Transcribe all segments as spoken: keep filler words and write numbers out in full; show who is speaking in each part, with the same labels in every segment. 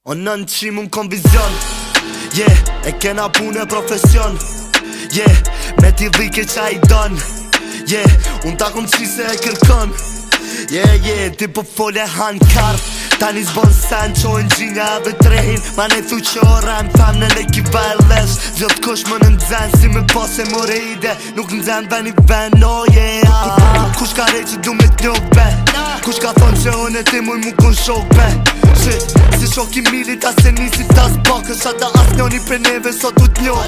Speaker 1: O nën qi mu m'kom vizion. Yeah, e kena punë e profesion. Yeah, me t'i dhike qa i don. Yeah, unë ta kom qi se e kërkon. Yeah, yeah, ti po fole han kart. Tani s'bon sen qojnë gjinja edhe trehin. Ma ne thu që ora më tham në ne kiva e lesh. Vjot kosh më në ndzen si me pas e more ide. Nuk ndzen ven i ven, oh yeah. Kush ka rej që du me t'njok be. Kush ka thonë që unë e ti muj mu kun shok be. Shit, si shok i milit as e nisi tas bakës. Ata as njoni për neve sot du t'njok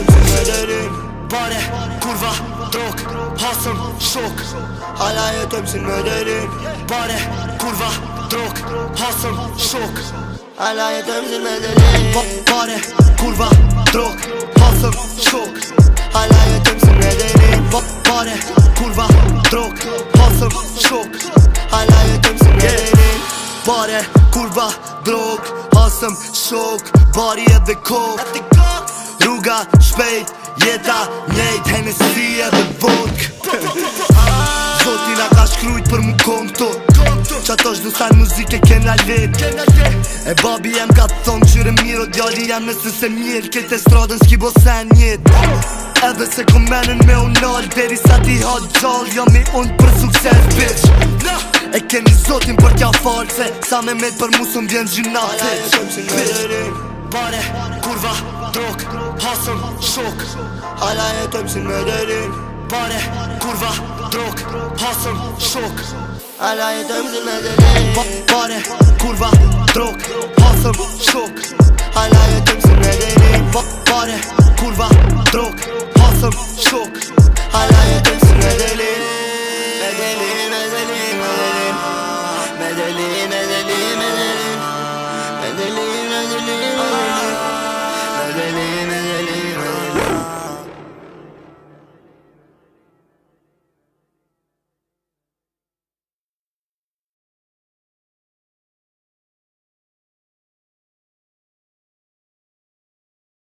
Speaker 1: be. Bare, kurva, drog, hasëm, shok. Hala jetëm si në derin. Bare, kurva, drog, hasëm, shok. Hala jetëm si në derin. Bare, kurva, drog, hasëm, shok. Hala jetëm si në derin. Bare, kurva, drog, hasëm, shok. Hala jetëm si në derin. Bare, kurva, drog, hasëm, shok. Bari edhe kok. Rruga, shpejt, jeta, njejt, Hennessy edhe vodk. Zoti na ka shkrujt për mu kom to. Qa to shdu sa në muzike kena let. E babi jem ka thonë qyre mirë. O djali jam nëse se mirë. Kete stradën s'ki bo sen jet. Edhe se kom menën me unal. Deri sa ti ha gjall. Jam i unë për sukses bitch. E keni zotin për t'ja falë. Se sa me met për mu s'm vjen gjinate. Bare, kurva, drog, hasëm, shok. Hala jetëm si në derin. Bare, kurva, drog, hasëm, shok. Hala jetëm si në derin. Bare, kurva, drog, hasëm, shok. Hala jetëm si në derin. Bare, kurva, drog, hasëm, shok. Hala jetëm si në derin. Medellin, Medellin, Medellin. Medellin, Medellin, Medellin. Medellin, Medellin, Medellin.